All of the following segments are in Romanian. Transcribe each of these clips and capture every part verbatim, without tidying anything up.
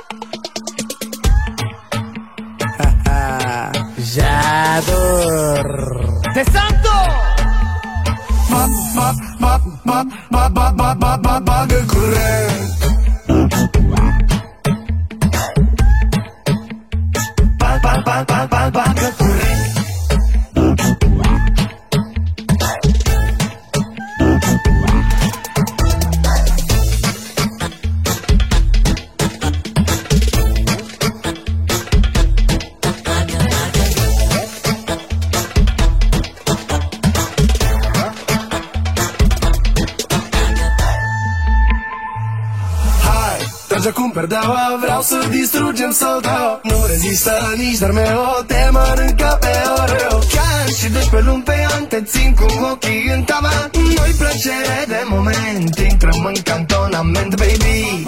Jador De Santo Bagă curent Bagă curent Trage acum perdeaua, vreau să distrugem soldau. Nu rezistă nici dar meo, te mănâncă pe oreo. Chiar și deci pe luni pe an te țin cu ochii în tavan. Nu-i plăcere de moment, intrăm în cantonament, baby.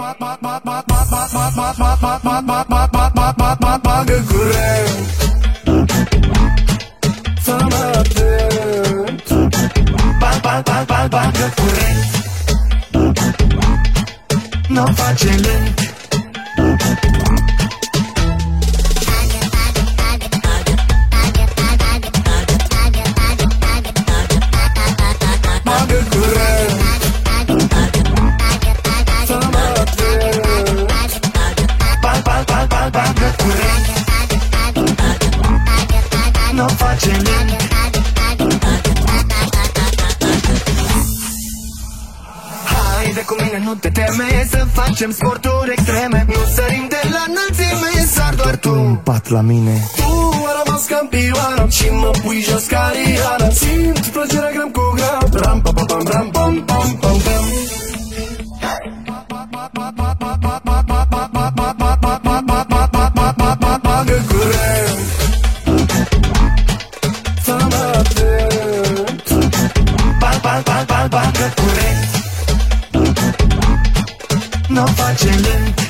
Bagă curent, fă-mă atent. Bagă curent, n-o face lent. Bagă curent, fă-mă atent. Bagă curent, n-o face lent. Haide cu mine, nu te teme, să facem sporturi extreme. Nu sărim de la înălțime, sar doar tu în pat la mine. Tu a rămas campioană și mă pui jos ca Rihanna. Simt plăcerea gram cu gram. Ram pam pam ram pam pam pam pam. Bagă curent, fă-mă atent. Bagă curent, n-o face lent.